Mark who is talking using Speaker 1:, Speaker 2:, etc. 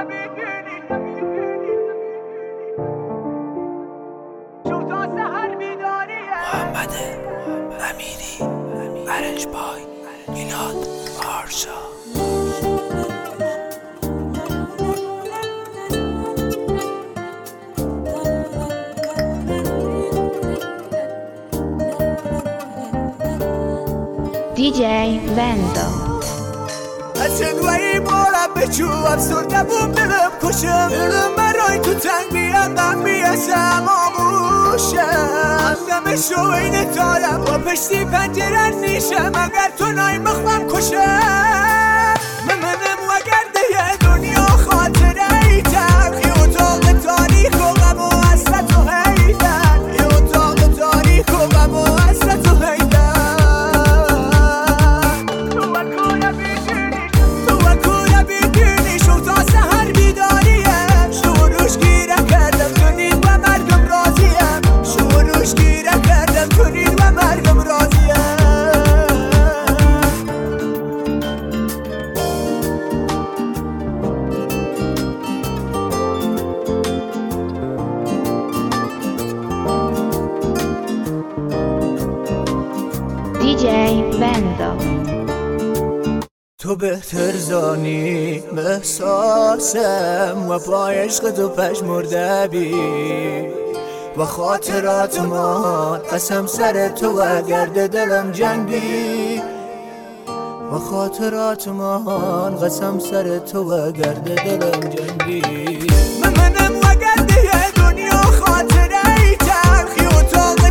Speaker 1: محمد امیری، ارنج بای میلاد آرشا.
Speaker 2: DJ Vendo.
Speaker 3: اصدوی مولم بچو افسرده بوم دلم کشم دلم برای تو تنگ بیان غم بیاسم آغوشم دمشو این تارم با پشتی پنجرن نیشم اگر تو نای مخمم کشم منم وگر ده دنیا خاطره ای تلخی اتاق تاریخ و غم و حسرت و حیدن یه اتاق تاریخ و غم و حسرت و حیدن
Speaker 2: DJ Vendo.
Speaker 3: تو بهتر زانی احساسم و با عشق تو پژمرده بی و خاطرات ما قسم سر تو و گرد دلم جنگی و خاطرات ما قسم سر تو و گرد دلم جنگی منم و گرد دنیا خاطره ای تلخی اتاق